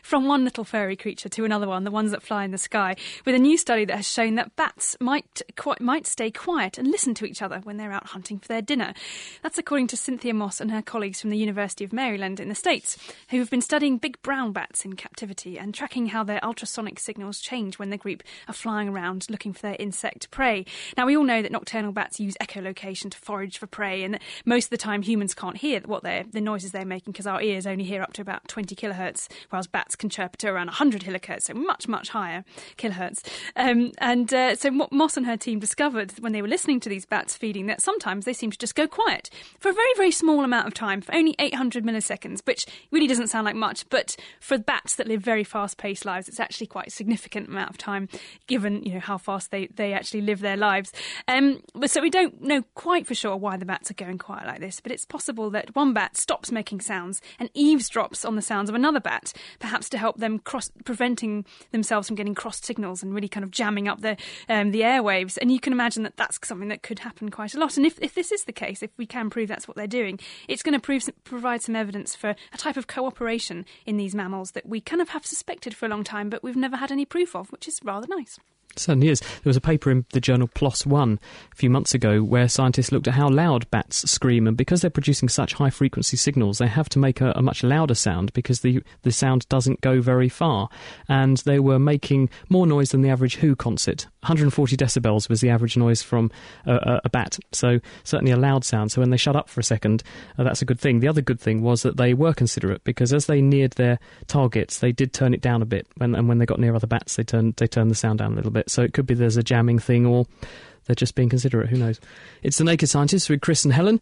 from one little furry creature to another one, the ones that fly in the sky, with a new study that has shown that bats might stay quiet and listen to each other when they're out hunting for their dinner. That's according to Cynthia Moss and her colleagues from the University of Maryland in the States, who have been studying big brown bats in captivity and tracking how their ultrasonic signals change when the group are flying around looking for their insect prey. Now, we all know that nocturnal bats use echolocation to forage for prey, and that most of the time humans can't hear the noises they're making because our ears only hear up to about 20 kilohertz, whereas bats can chirp to around 100 kilohertz, so much, much higher kilohertz. So what Moss and her team discovered when they were listening to these bats feeding, that sometimes they seem to just go quiet for a very, very small amount of time, for only 800 milliseconds, which really doesn't sound like much, but for bats that live very fast-paced lives, it's actually quite a significant amount of time, given how fast they actually live their lives. So we don't know quite for sure why the bats are going quiet like this, but it's possible that one bat stops making sounds and eavesdrops on the sounds of another bat, perhaps to help them preventing themselves from getting crossed signals and really kind of jamming up the airwaves. And you can imagine that that's something that could happen quite a lot. And if this is the case, if we can prove that's what they're doing, it's going to provide some evidence for a type of cooperation in these mammals that we kind of have suspected for a long time, but we've never had any proof of, which is rather nice. It certainly is. There was a paper in the journal PLOS One a few months ago where scientists looked at how loud bats scream, and because they're producing such high-frequency signals, they have to make a much louder sound because the sound doesn't go very far. And they were making more noise than the average Who concert. 140 decibels was the average noise from a bat, so certainly a loud sound. So when they shut up for a second, that's a good thing. The other good thing was that they were considerate, because as they neared their targets, they did turn it down a bit. And when they got near other bats, they turned the sound down a little bit. So it could be there's a jamming thing, or they're just being considerate, who knows. It's The Naked Scientists with Chris and Helen.